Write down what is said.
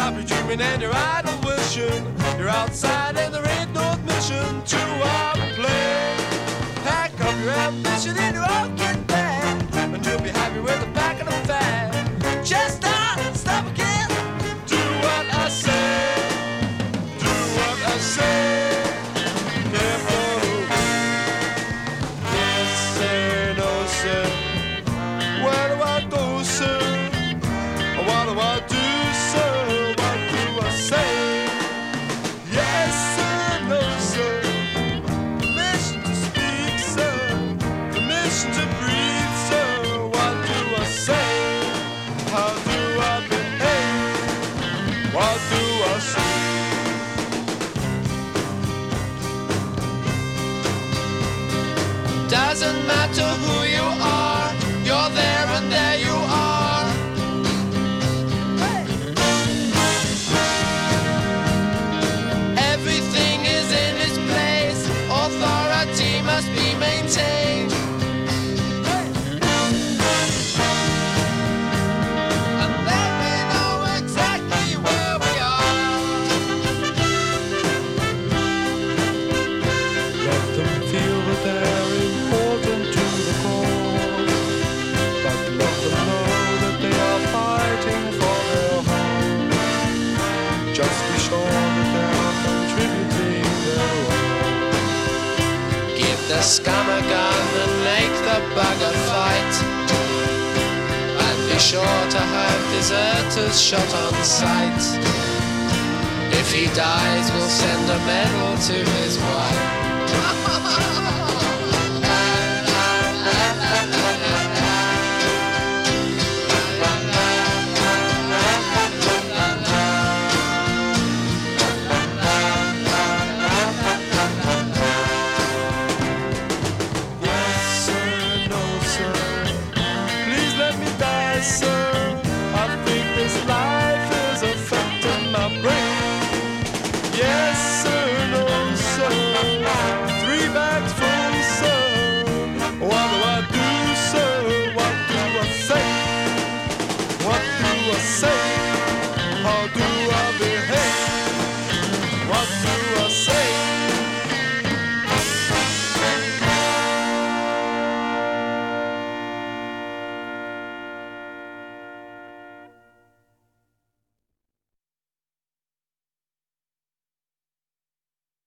stop your dreaming and your idle wishing. You're outside and there ain't no admission to our play. Pack up your ambition and you're all get back, and you'll be happy with the back of the bag. Just stop again. Do what I say. Do what I say. Yes, sir, no, sir. What do I do, sir? What do I do, sir? What do I say? Yes, sir, no, sir. Permission to speak, sir. Permission to breathe, sir. What do I say? How do I behave? What do I say? Doesn't matter who you are, you're there and there you are. Everything is in its place, authority must be maintained. And then we know exactly where we are. Let them feel that they're important to the cause, but let them know that they are fighting for their home. Just be sure that they are contributing their own. Give the scum a gun and make the bugger fight, and be sure to have deserters shot on sight. If he dies, we'll send a medal to his wife. Yes, sir, no, sir. Please let me die, sir.